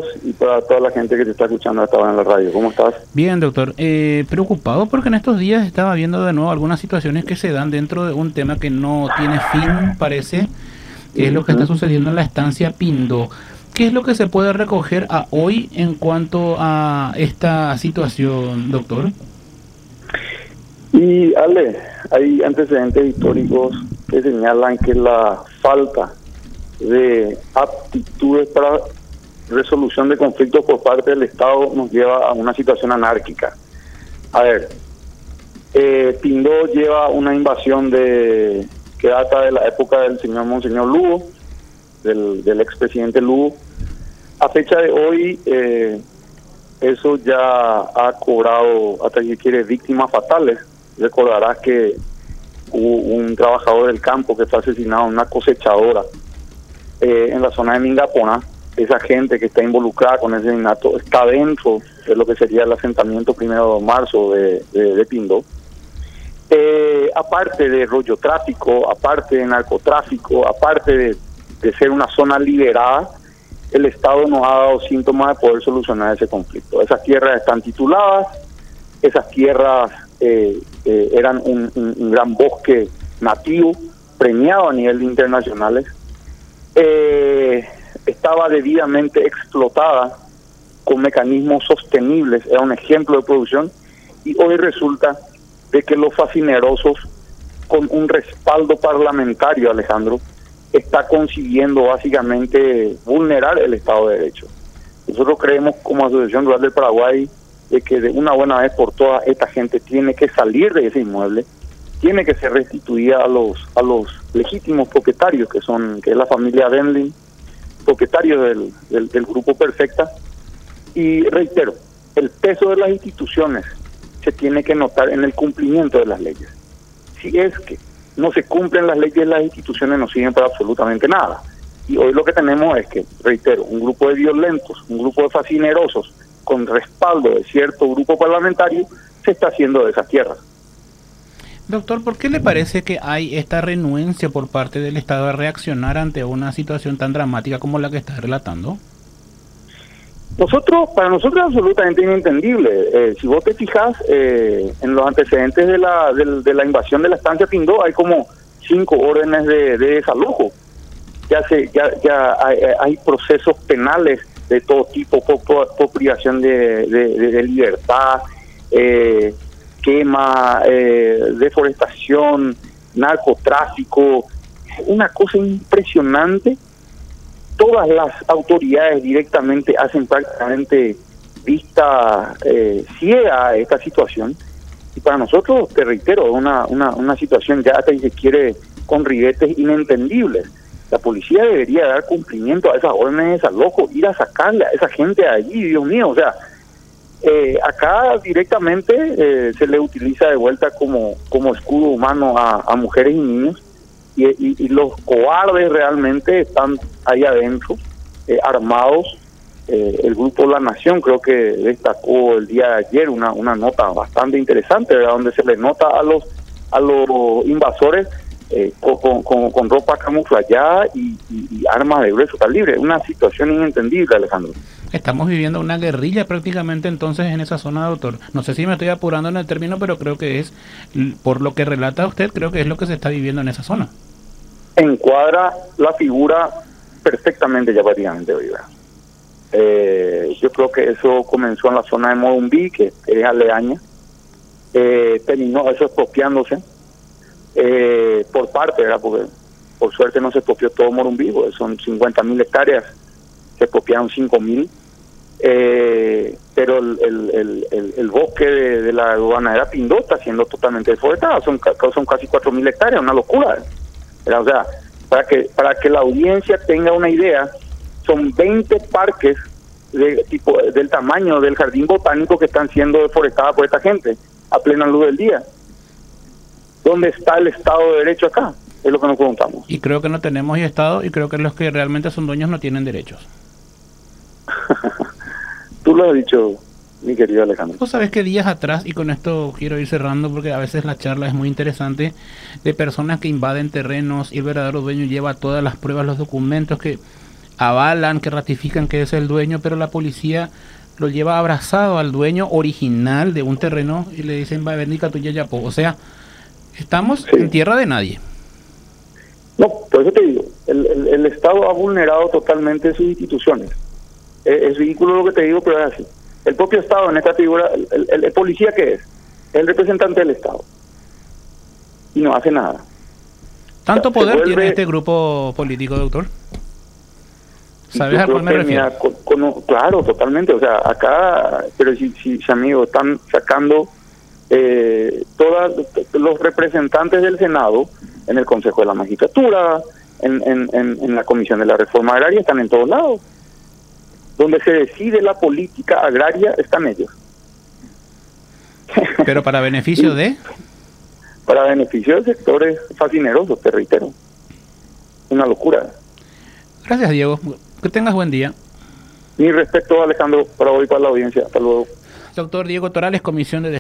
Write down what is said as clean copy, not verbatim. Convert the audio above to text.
vos y para toda la gente que te está escuchando hasta ahora en la radio. ¿Cómo estás? Bien, doctor. Preocupado porque en estos días estaba viendo de nuevo algunas situaciones que se dan dentro de un tema que no tiene fin, parece, que es lo que está sucediendo en la estancia Pindó. ¿Qué es lo que se puede recoger a hoy en cuanto a esta situación, doctor? Y Ale, hay antecedentes históricos que señalan que la falta de aptitudes para resolución de conflictos por parte del Estado nos lleva a una situación anárquica. A ver, Pindó lleva una invasión que data de la época del señor Monseñor Lugo, del expresidente Lugo. A fecha de hoy, eso ya ha cobrado, hasta si quiere, víctimas fatales. Recordarás que hubo un trabajador del campo que fue asesinado en una cosechadora en la zona de Mingapona. Esa gente que está involucrada con ese asesinato está dentro de lo que sería el asentamiento 1 de marzo de Pindó. Aparte de rollo tráfico, aparte de narcotráfico, aparte de ser una zona liberada, el Estado nos ha dado síntomas de poder solucionar ese conflicto. Esas tierras están tituladas, esas tierras eran un gran bosque nativo, premiado a nivel internacionales. Estaba debidamente explotada con mecanismos sostenibles, era un ejemplo de producción, y hoy resulta de que los fascinerosos, con un respaldo parlamentario, Alejandro, está consiguiendo básicamente vulnerar el Estado de Derecho. Nosotros creemos como Asociación Rural del Paraguay de que de una buena vez por todas esta gente tiene que salir de ese inmueble, tiene que ser restituida a los legítimos propietarios que es la familia Benlin, propietarios del grupo Perfecta. Y reitero, el peso de las instituciones se tiene que notar en el cumplimiento de las leyes. Si es que no se cumplen las leyes, las instituciones no sirven para absolutamente nada. Y hoy lo que tenemos es que, reitero, un grupo de violentos, un grupo de fascinerosos, con respaldo de cierto grupo parlamentario, se está haciendo de esas tierras. Doctor, ¿por qué le parece que hay esta renuencia por parte del Estado a reaccionar ante una situación tan dramática como la que está relatando? Para nosotros es absolutamente inentendible. Si vos te fijas en los antecedentes de la invasión de la estancia Pindó, hay como 5 órdenes de desalojo. Ya hay procesos penales de todo tipo, por privación de libertad, quema, deforestación, narcotráfico. Una cosa impresionante. Todas las autoridades directamente hacen prácticamente vista ciega a esta situación. Y para nosotros, te reitero, es una situación ya hasta si se quiere con ribetes inentendibles. La policía debería dar cumplimiento a esas órdenes de desalojo, ir a sacarle a esa gente de allí, Dios mío. O sea, acá directamente se le utiliza de vuelta como escudo humano a mujeres y niños. Y los cobardes realmente están ahí adentro, armados. El grupo La Nación creo que destacó el día de ayer una nota bastante interesante, ¿verdad? Donde se le nota a los invasores con ropa camuflada y armas de grueso calibre. Una situación inentendible, Alejandro. Estamos viviendo una guerrilla prácticamente entonces en esa zona, doctor. No sé si me estoy apurando en el término, pero creo que es, por lo que relata usted, creo que es lo que se está viviendo en esa zona. Encuadra la figura perfectamente ya prácticamente, ¿verdad? Yo creo que eso comenzó en la zona de Morumbí, que es aledaña, terminó eso expropiándose por parte, ¿verdad? Porque por suerte no se expropió todo Morumbí, porque son 50.000 hectáreas, se expropiaron 5.000, pero el bosque de la aduanadera Pindó está siendo totalmente deforestado, son casi 4.000 hectáreas, una locura, ¿verdad? O sea, para que la audiencia tenga una idea, son 20 parques del tamaño del jardín botánico que están siendo deforestadas por esta gente a plena luz del día. ¿Dónde está el Estado de Derecho acá? Es lo que nos preguntamos. Y creo que no tenemos Estado, y creo que los que realmente son dueños no tienen derechos. Tú lo has dicho, mi querido Alejandro. Vos sabés que días atrás, y con esto quiero ir cerrando porque a veces la charla es muy interesante, de personas que invaden terrenos y el verdadero dueño lleva todas las pruebas, los documentos, que avalan, que ratifican que es el dueño, pero la policía lo lleva abrazado al dueño original de un terreno y le dicen, va a venir Catuya Yapo. O sea, estamos en tierra de nadie. No, por eso te digo, el Estado ha vulnerado totalmente sus instituciones. Es ridículo lo que te digo, pero es así. El propio Estado en esta figura, el policía que es el representante del Estado y no hace nada. ¿Tanto O sea, poder tiene este grupo político, doctor? ¿Sabes a cuál me refiero? Mira, claro, totalmente. O sea, acá, pero si amigos, están sacando todos los representantes del Senado en el Consejo de la Magistratura, en la Comisión de la Reforma Agraria, están en todos lados. Donde se decide la política agraria están ellos. Pero para beneficio de... Para beneficio de sectores fascinerosos, te reitero. Una locura. Gracias, Diego. Que tengas buen día. Mi respeto, Alejandro, para hoy, para la audiencia. Hasta luego. Doctor Diego Torales, Comisión de